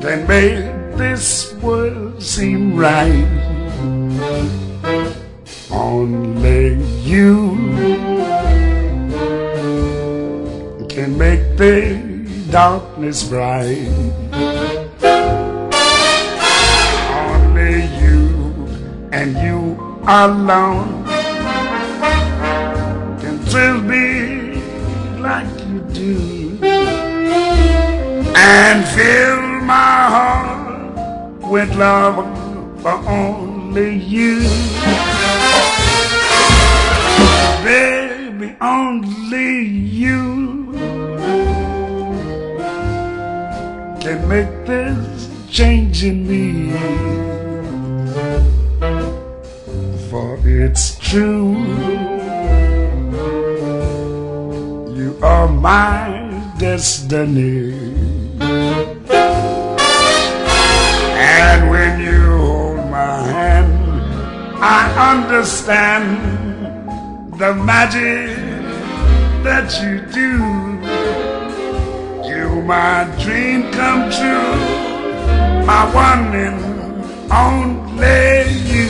can make this world seem right. Only you can make the darkness bright. Only you and you alone can thrill me like you do and fill my heart with love for only you. Baby, only you can make this change in me. For it's true, you are my destiny. And when you hold my hand, I understand the magic that you do. You my dream come true, my one and only you.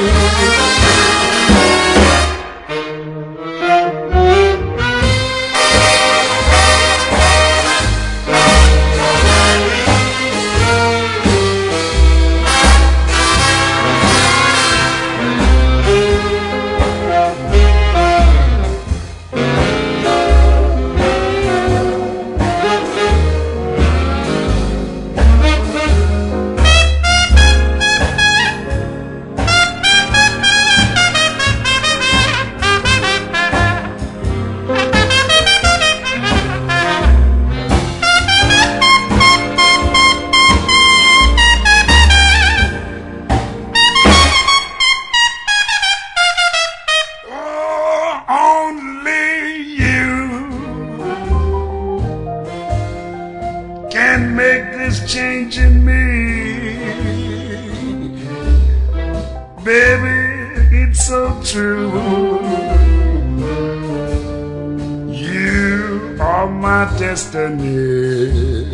Can make this change in me. Baby, it's so true. You are my destiny.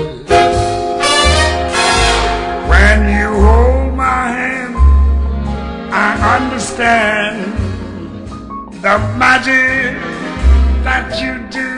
When you hold my hand, I understand the magic that you do.